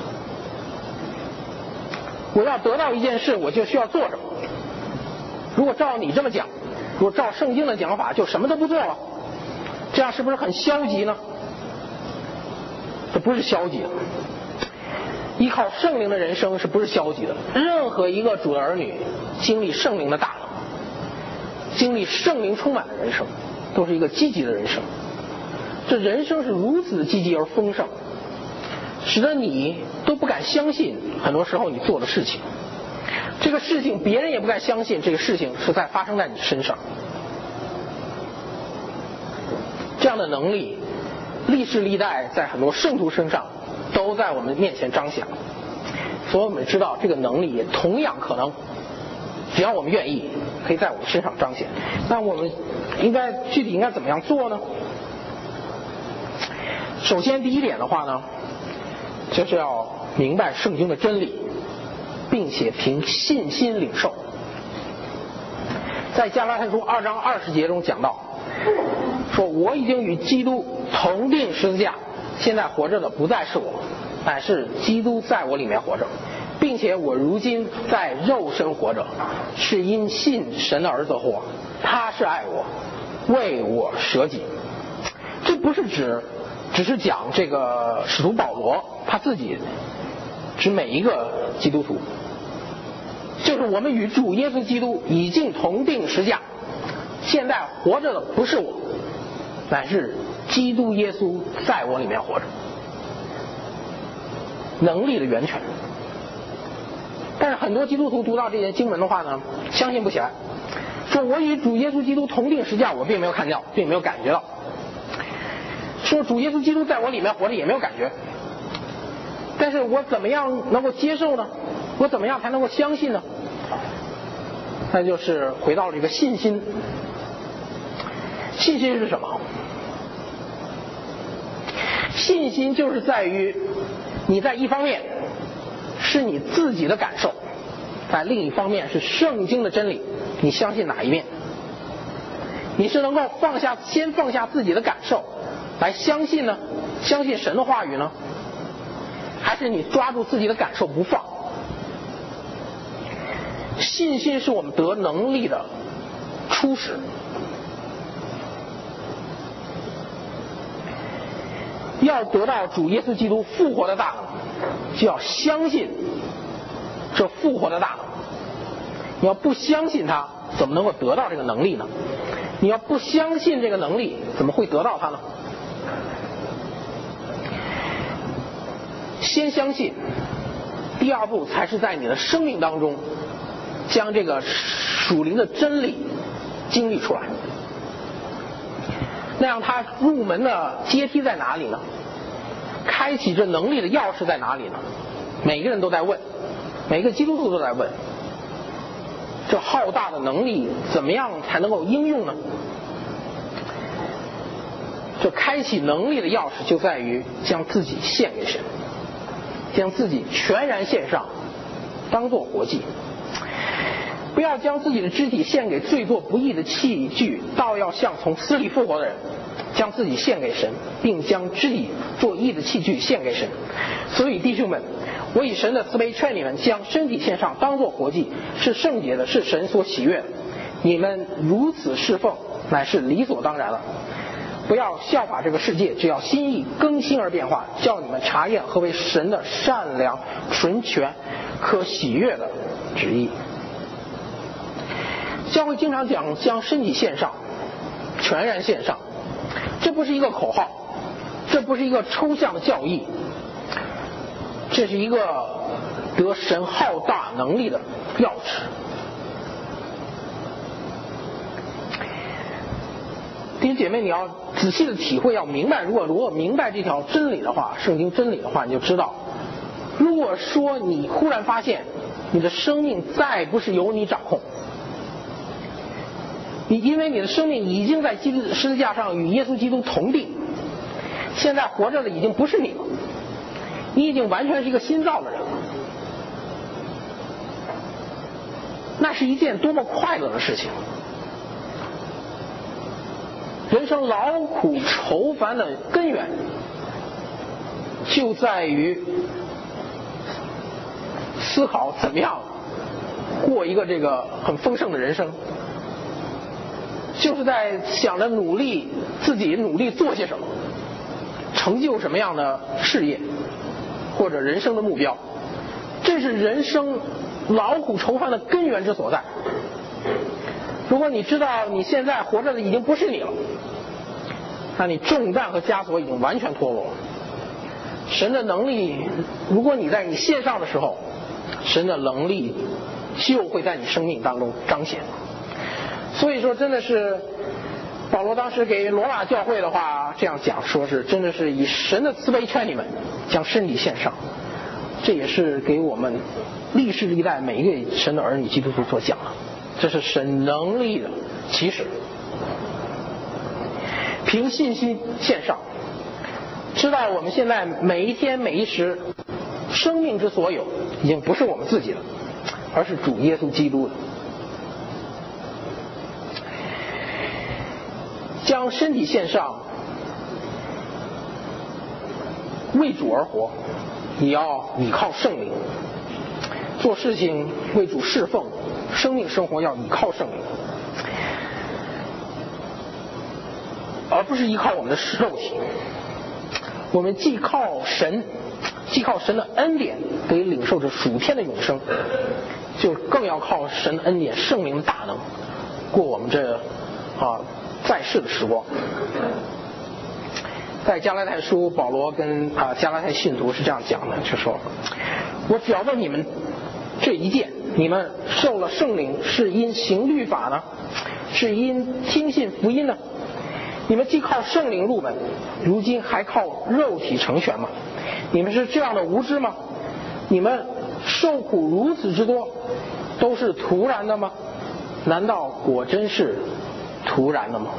我要得到一件事我就需要做什么。如果照你这么讲，如果照圣经的讲法就什么都不做了，这样是不是很消极呢？这不是消极的，依靠圣灵的人生是不是消极的？任何一个主的儿女经历圣灵的大能，经历圣灵充满的人生，都是一个积极的人生。这人生是如此积极而丰盛，使得你都不敢相信很多时候你做的事情，这个事情别人也不敢相信这个事情是在发生在你身上。这样的能力历世历代在很多圣徒身上都在我们面前彰显，所以我们知道这个能力也同样可能只要我们愿意可以在我们身上彰显。那我们应该具体应该怎么样做呢？首先第一点的话呢，就是要明白圣经的真理，并且凭信心领受。在加拉太书二章二十节中讲到，说我已经与基督同定十字架，现在活着的不再是我，乃是基督在我里面活着，并且我如今在肉身活着，是因信神的儿子活，他是爱我，为我舍己。这不是指只是讲这个使徒保罗他自己，指每一个基督徒，就是我们与主耶稣基督已经同定十字架，现在活着的不是我，乃是基督耶稣在我里面活着，能力的源泉。但是很多基督徒读到这些经文的话呢，相信不起来，说我与主耶稣基督同定十字架，我并没有看到，并没有感觉到，说主耶稣基督在我里面活着也没有感觉，但是我怎么样能够接受呢？我怎么样才能够相信呢？那就是回到了这个信心。信心是什么？信心就是在于你在一方面是你自己的感受，在另一方面是圣经的真理，你相信哪一面？你是能够放下先放下自己的感受来相信呢？相信神的话语呢？还是你抓住自己的感受不放？ 信心是我们得能力的初始。要得到主耶稣基督复活的大能，就要相信这复活的大能。你要不相信他，怎么能够得到这个能力呢？你要不相信这个能力，怎么会得到它呢？先相信，第二步才是在你的生命当中将这个属灵的真理经历出来。那样他入门的阶梯在哪里呢？开启这能力的钥匙在哪里呢？每个人都在问，每个基督徒都在问，这浩大的能力怎么样才能够应用呢？这开启能力的钥匙就在于将自己献给神，将自己全然献上，当作活祭。不要将自己的肢体献给罪作不义的器具，倒要像从死里复活的人，将自己献给神，并将肢体作义的器具献给神。所以弟兄们，我以神的慈悲劝你们，将身体献上，当作活祭，是圣洁的，是神所喜悦的。你们如此侍奉，乃是理所当然了。不要效法这个世界，只要心意更新而变化，叫你们查验何为神的善良、纯全、可喜悦的旨意。教会经常讲将身体献上，全然献上，这不是一个口号，这不是一个抽象的教义，这是一个得神浩大能力的钥匙。弟兄姐妹，你要仔细的体会，要明白，如果如果明白这条真理的话，圣经真理的话，你就知道，如果说你忽然发现你的生命再不是由你掌控，你因为你的生命已经在基督十字架上与耶稣基督同定，现在活着的已经不是你了，你已经完全是一个新造的人了，那是一件多么快乐的事情！人生劳苦愁烦的根源就在于思考怎么样过一个这个很丰盛的人生，就是在想着努力自己努力做些什么，成就什么样的事业或者人生的目标，这是人生劳苦愁烦的根源之所在。如果你知道你现在活着的已经不是你了，那你重担和枷锁已经完全脱落了。神的能力，如果你在你献上的时候，神的能力就会在你生命当中彰显。所以说真的是保罗当时给罗马教会的话这样讲，说是真的是以神的慈悲劝你们将身体献上，这也是给我们历世历代每一个神的儿女基督徒所讲的，这是神能力的启示。凭信心献上，知道我们现在每一天每一时生命之所有已经不是我们自己了，而是主耶稣基督的。将身体献上，为主而活，也要依靠圣灵。做事情为主侍奉，生命生活要依靠圣灵，而不是依靠我们的肉体。我们既靠神，既靠神的恩典得以领受着属天的永生，就更要靠神的恩典、圣灵的大能过我们这啊在世的时光。在加拉太书，保罗跟啊加拉太信徒是这样讲的，就说：我只要问你们这一件，你们受了圣灵是因行律法呢，是因听信福音呢？你们既靠圣灵入门，如今还靠肉体成全吗？你们是这样的无知吗？你们受苦如此之多，都是突然的吗？难道果真是突然的吗？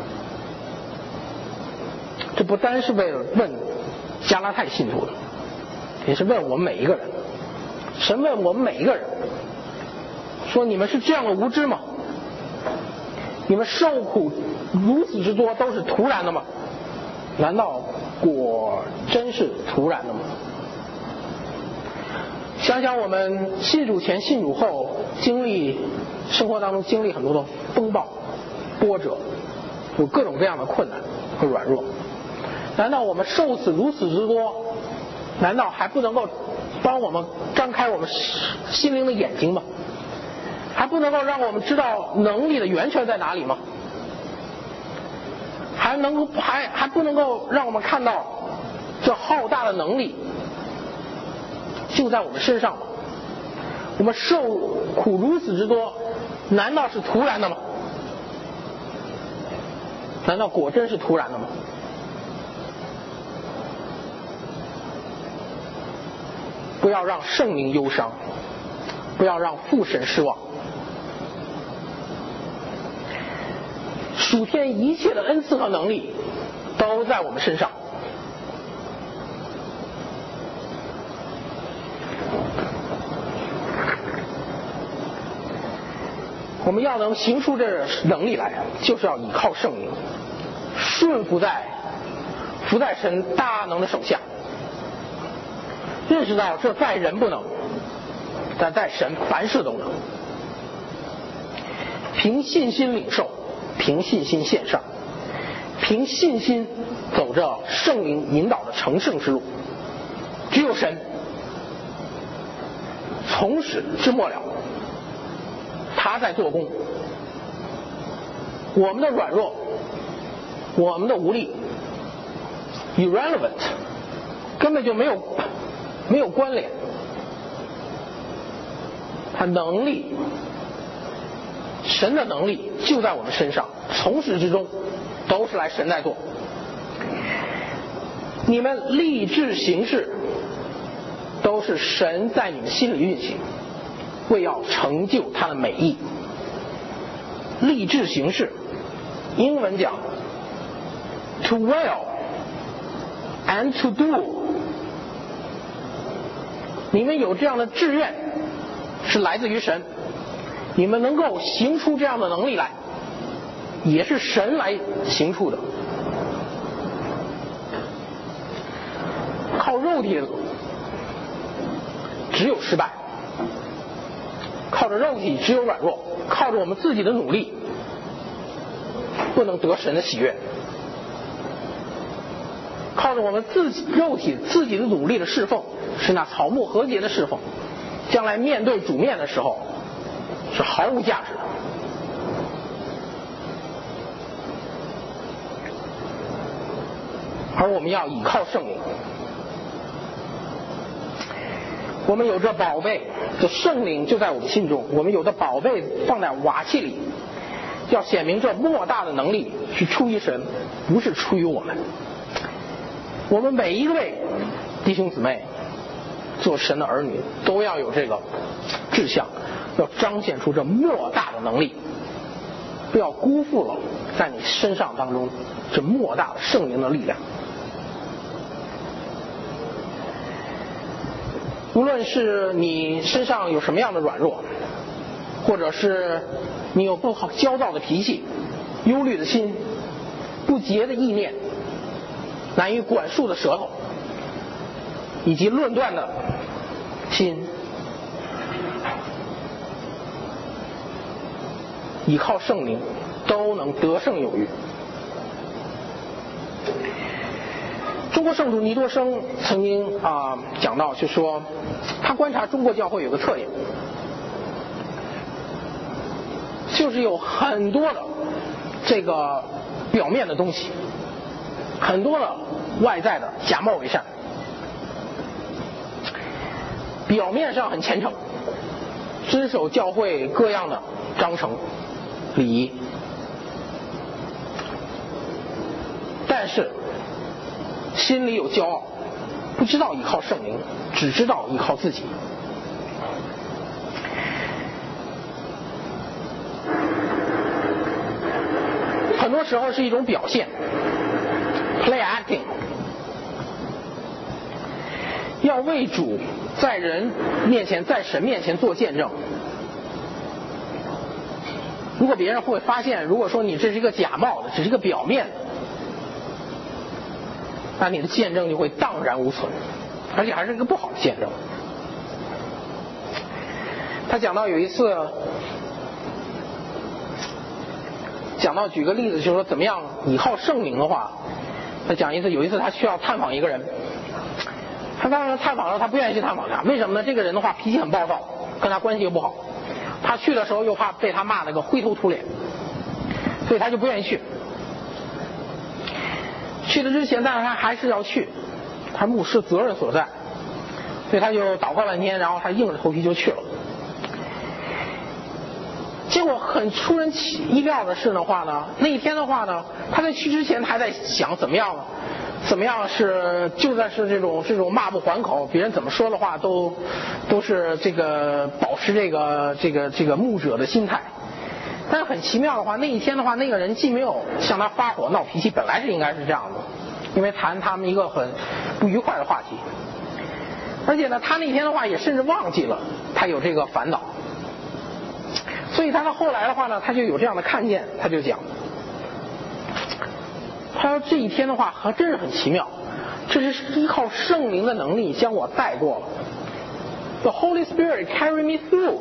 这不单是为了问加拉太信徒的，也是问我们每一个人。神问我们每一个人，说你们是这样的无知吗？你们受苦如此之多，都是突然的吗？难道果真是突然的吗？ 想想我们信主前、信主后，经历生活当中经历很多的风暴、波折，有各种各样的困难和软弱。难道我们受死如此之多，难道还不能够帮我们张开我们心灵的眼睛吗？还不能够让我们知道能力的源泉在哪里吗？还能够还还不能够让我们看到这浩大的能力就在我们身上吗？我们受苦如此之多，难道是突然的吗？难道果真是突然的吗？不要让圣灵忧伤，不要让父神失望。属天一切的恩赐和能力都在我们身上。我们要能行出这能力来，就是要依靠圣灵，顺服在服在神大能的手下，认识到这在人不能，但在神凡事都能。凭信心领受，凭信心献上，凭信心走着圣灵引导的成圣之路。只有神从始至末了，他在做工。我们的软弱，我们的无力 irrelevant， 根本就没有没有关联。他能力，神的能力就在我们身上，从始至终都是来神在做。你们立志行事，都是神在你们心里运行，为要成就他的美意。立志行事，英文讲 to will and to do。 你们有这样的志愿是来自于神，你们能够行出这样的能力来，也是神来行出的。靠肉体只有失败，靠着肉体只有软弱，靠着我们自己的努力不能得神的喜悦，靠着我们自己肉体自己的努力的侍奉是那草木和结的侍奉，将来面对主面的时候是毫无价值的。而我们要倚靠圣灵，我们有这宝贝，这圣灵就在我们心中，我们有的宝贝放在瓦器里，要显明这莫大的能力是出于神，不是出于我们。我们每一位弟兄姊妹做神的儿女都要有这个志向，要彰显出这莫大的能力，不要辜负了在你身上当中这莫大的圣灵的力量。无论是你身上有什么样的软弱，或者是你有不好焦躁的脾气、忧虑的心、不洁的意念、难以管束的舌头，以及论断的心，依靠圣灵都能得胜有余。中国圣徒尼多生曾经啊、呃、讲到，就说他观察中国教会有个特点，就是有很多的这个表面的东西，很多的外在的假冒伪善，表面上很虔诚，遵守教会各样的章程礼仪，但是心里有骄傲，不知道依靠圣灵，只知道依靠自己。很多时候是一种表现 play acting， 要为主在人面前在神面前做见证。如果别人会发现，如果说你这是一个假冒的，只是一个表面的，那你的见证就会荡然无存，而且还是一个不好的见证。 他讲到有一次，讲到举个例子，就是说怎么样倚靠圣灵的话，他讲一次，有一次他需要探访一个人，他当时探访的时候他不愿意去探访他，为什么呢？这个人的话脾气很暴躁，跟他关系又不好，他去的时候又怕被他骂了个灰头土脸，所以他就不愿意去。去的之前，但是他还是要去，他牧师责任所在，所以他就祷告半天，然后他硬着头皮就去了。结果很出人意料的是的话呢，那一天的话呢，他在去之前还在想怎么样呢？怎么样是就算是这种这种骂不还口，别人怎么说的话都都是这个保持这个这个这个牧者的心态。但是很奇妙的话，那一天的话，那个人既没有向他发火闹脾气，本来是应该是这样的，因为谈他们一个很不愉快的话题。而且呢，他那天的话也甚至忘记了他有这个烦恼。所以他到后来的话呢，他就有这样的看见，他就讲，他说这一天的话还真是很奇妙，这是依靠圣灵的能力将我带过了。The Holy Spirit carry me through。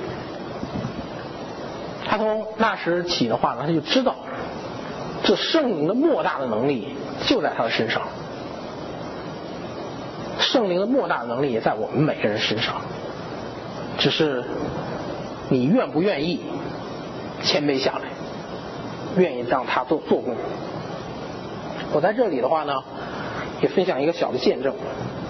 他从那时起的话呢，他就知道这圣灵的莫大的能力就在他的身上，圣灵的莫大的能力也在我们每个人身上，只是你愿不愿意谦卑下来，愿意让他做做工。我在这里的话呢，也分享一个小的见证。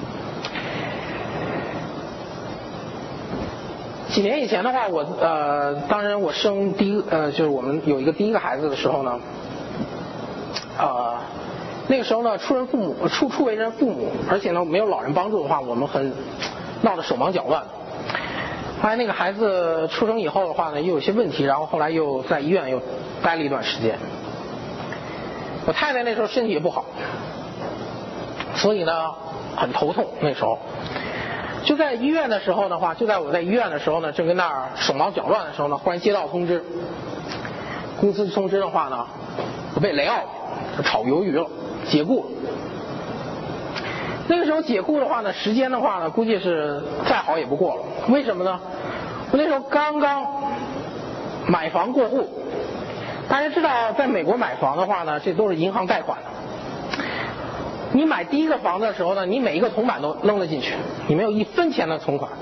几年以前的话，我呃，当然我生第一呃，就是我们有一个第一个孩子的时候呢，呃，那个时候呢，出人父母初初为人父母，而且呢没有老人帮助的话，我们很闹得手忙脚乱。后来那个孩子出生以后的话呢，又有些问题，然后后来又在医院又待了一段时间。我太太那时候身体也不好，所以呢很头痛。那时候就在医院的时候的话，就在我在医院的时候呢，正跟那儿手忙脚乱的时候呢，忽然接到通知，公司通知的话呢，我被雷奥炒鱿鱼了，解雇了。那个时候解雇的话呢，时间的话呢，估计是再好也不过了。为什么呢？我那时候刚刚买房过户，大家知道在美国买房的话呢，这都是银行贷款的。你买第一个房子的时候呢，你每一个铜板都扔了进去，你没有一分钱的存款。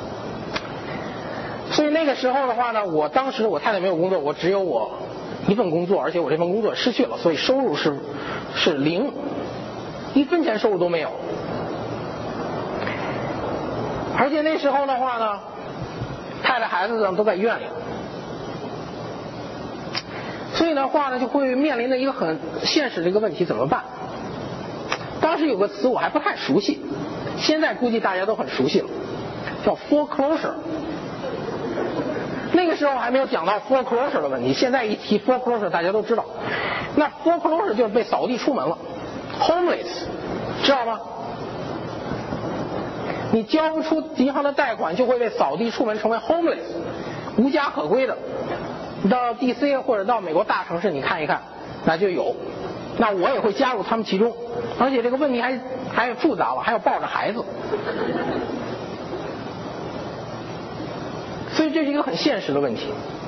所以那个时候的话呢，我当时我太太没有工作，我只有我一份工作，而且我这份工作失去了，所以收入是是零，一分钱收入都没有。而且那时候的话呢，太太孩子呢都在医院里，所以的话呢就会面临着一个很现实的一个问题，怎么办？当时有个词我还不太熟悉，现在估计大家都很熟悉了，叫 foreclosure。那个时候还没有讲到 foreclosure 的问题，现在一提 foreclosure 大家都知道。那 foreclosure 就是被扫地出门了 ，homeless， 知道吗？你交不出银行的贷款，就会被扫地出门，成为 homeless， 无家可归的。你到 D C 或者到美国大城市，你看一看，那就有。那我也会加入他们其中，而且这个问题还还复杂了，还要抱着孩子，所以这是一个很现实的问题。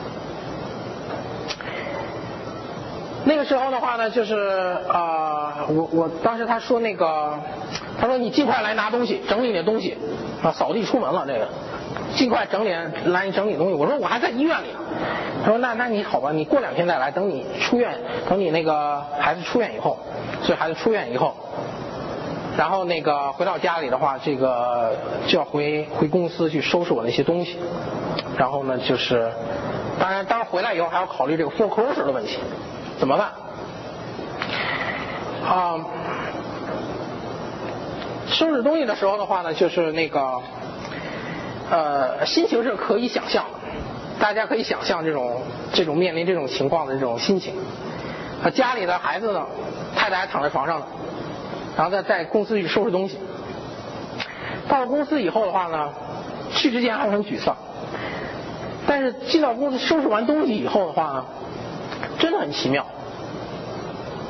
那个时候的话呢，就是啊、呃，我我当时他说那个，他说你尽快来拿东西，整理你的东西啊，扫地出门了，这个尽快整理来整理东西。我说我还在医院里。他说那那你好吧，你过两天再来，等你出院，等你那个孩子出院以后，所以孩子出院以后，然后那个回到家里的话，这个就要回回公司去收拾我那些东西，然后呢就是当然当然回来以后还要考虑这个 foreclosure 的问题，怎么办啊、嗯、收拾东西的时候的话呢，就是那个呃心情是可以想象的，大家可以想象这种这种面临这种情况的这种心情。啊，家里的孩子呢，太太还躺在床上呢，然后再在公司去收拾东西。到了公司以后的话呢，去之前还是很沮丧，但是进到公司收拾完东西以后的话呢，真的很奇妙，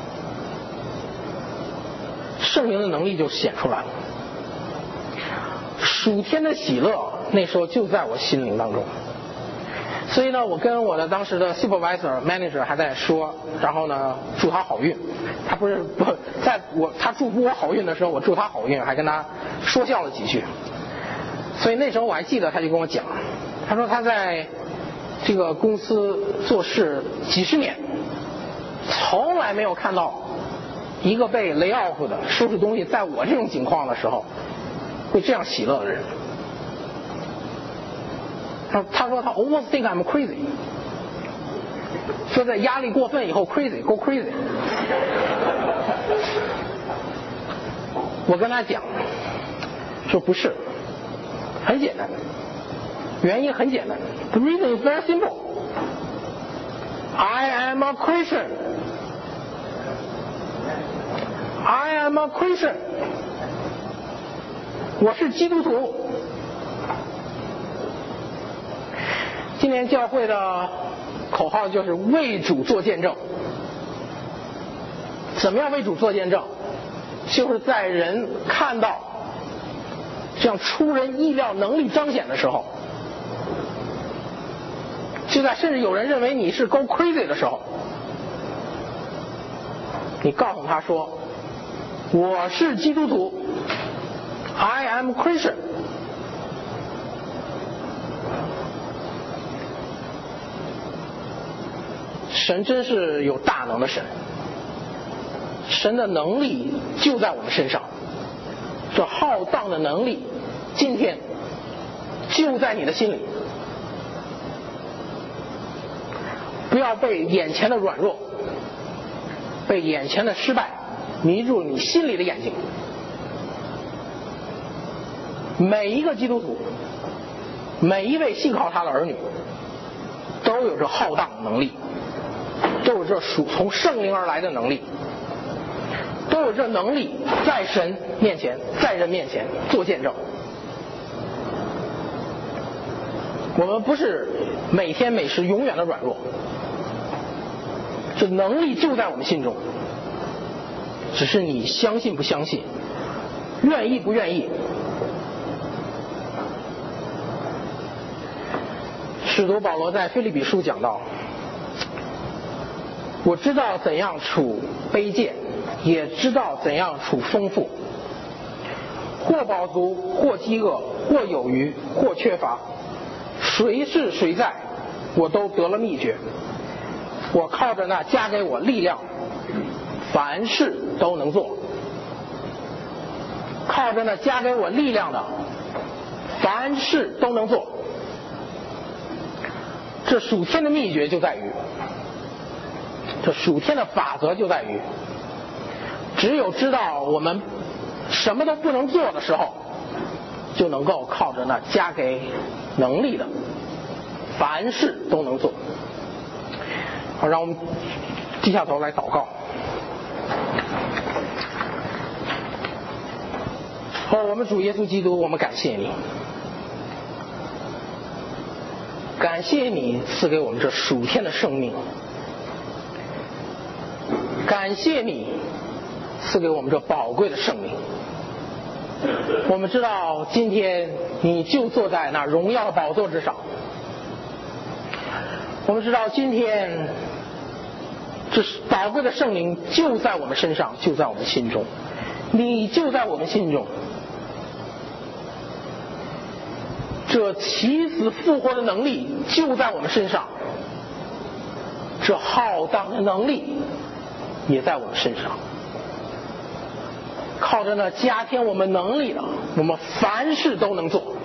圣灵的能力就显出来了。 属天的喜乐那时候就在我心灵当中。所以呢，我跟我的当时的 supervisor manager 还在说，然后呢祝他好运。他不是不在我他祝福我好运的时候，我祝他好运，还跟他说笑了几句。所以那时候我还记得，他就跟我讲，他说他在这个公司做事几十年，从来没有看到一个被 lay off 的收拾东西，在我这种情况的时候会这样喜乐的人。他说他 almost think I'm crazy， 说在压力过分以后 crazy go crazy。 我跟他讲说不是，很简单，原因很简单， the reason is very simple， I am a Christian， I am a Christian， 我是基督徒。今年教会的口号就是为主做见证。怎么样为主做见证？就是在人看到这样出人意料能力彰显的时候，就在甚至有人认为你是 go crazy 的时候，你告诉他说我是基督徒， I am Christian。神真是有大能的神，神的能力就在我们身上，这浩荡的能力今天就在你的心里。不要被眼前的软弱，被眼前的失败迷住你心里的眼睛。每一个基督徒，每一位信靠他的儿女，都有着浩荡的能力，都有这属从圣灵而来的能力，都有这能力在神面前，在人面前做见证。我们不是每天每时永远的软弱，这能力就在我们心中，只是你相信不相信，愿意不愿意。使徒保罗在腓立比书讲到，我知道怎样处卑贱，也知道怎样处丰富，或饱足，或饥饿，或有余，或缺乏，谁是谁在，我都得了秘诀。我靠着那加给我力量，凡事都能做。靠着那加给我力量的，凡事都能做。这属天的秘诀就在于，这属天的法则就在于，只有知道我们什么都不能做的时候，就能够靠着那加给能力的，凡事都能做。好，让我们低下头来祷告。哦，我们主耶稣基督，我们感谢你，感谢你赐给我们这属天的生命，感谢你赐给我们这宝贵的生命。我们知道今天你就坐在那荣耀的宝座之上，我们知道今天这宝贵的圣灵就在我们身上，就在我们心中，你就在我们心中。这起死复活的能力就在我们身上，这浩荡的能力也在我们身上。靠着那加添我们能力的，我们凡事都能做。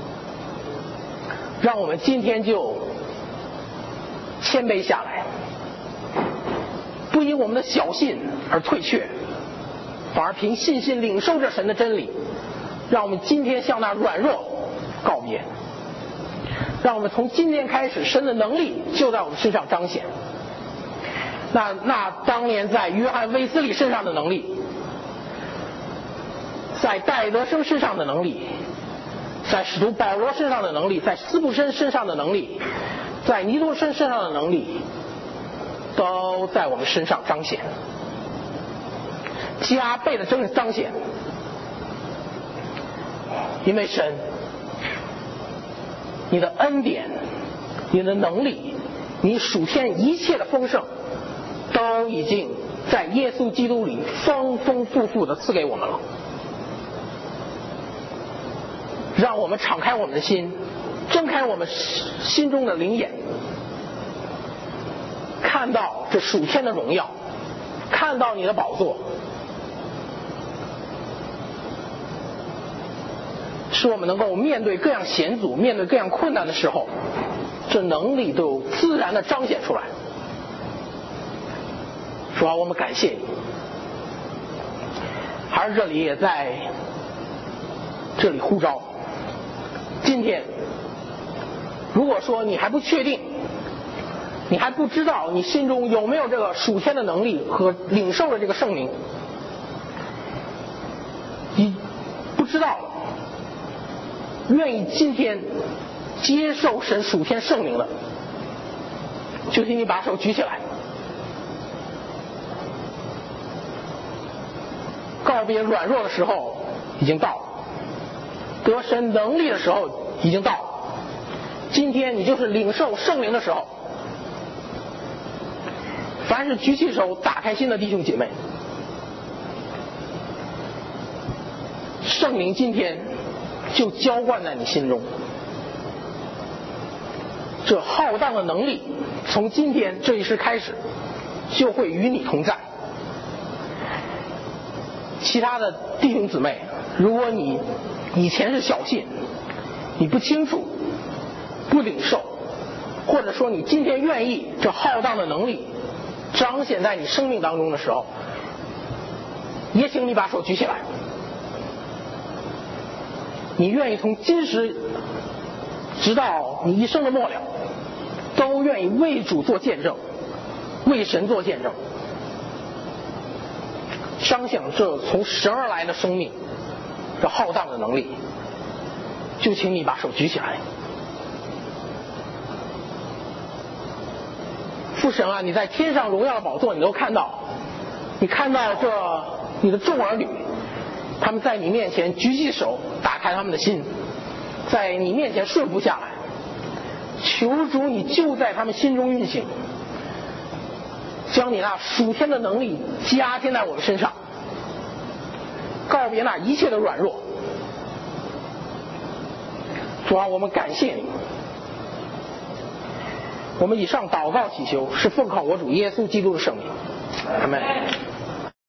让我们今天就谦卑下来，不因我们的小信而退却，反而凭信心领受着神的真理。让我们今天向那软弱告别，让我们从今天开始，神的能力就在我们身上彰显。那那当年在约翰卫斯理身上的能力，在戴德生身上的能力，在使徒保罗身上的能力，在斯布申身上的能力，在尼多生身上的能力，都在我们身上彰显，加倍的彰显。 因为神，你的恩典，你的能力，你属天一切的丰盛，都已经在耶稣基督里丰丰富富的赐给我们了。让我们敞开我们的心，睁开我们心中的灵眼，看到这属天的荣耀，看到你的宝座，使我们能够面对各样险阻，面对各样困难的时候，这能力都自然的彰显出来。主啊，我们感谢你。而这里也在这里呼召，今天如果说你还不确定，你还不知道你心中有没有这个属天的能力和领受了这个圣灵，你不知道愿意今天接受神属天圣灵的，就请你把手举起来，告别软弱的时候已经到了，得神能力的时候已经到了，今天你就是领受圣灵的时候。凡是举起手打开心的弟兄姐妹，圣灵今天就浇灌在你心中，这浩荡的能力从今天这一时开始就会与你同在。其他的弟兄姊妹，如果你以前是小信，你不清楚不领受，或者说你今天愿意这浩荡的能力彰显在你生命当中的时候，也请你把手举起来。你愿意从今时直到你一生的末了，都愿意为主做见证，为神做见证，彰显这从神而来的生命，这浩荡的能力，就请你把手举起来。父神啊，你在天上荣耀的宝座你都看到，你看到这你的众儿女，他们在你面前举起手，打开他们的心，在你面前顺服下来，求主你就在他们心中运行，将你那属天的能力加添在我们身上，告别那一切的软弱。主啊，我们感谢你。我们以上祷告祈求是奉靠我主耶稣基督的圣名，阿们。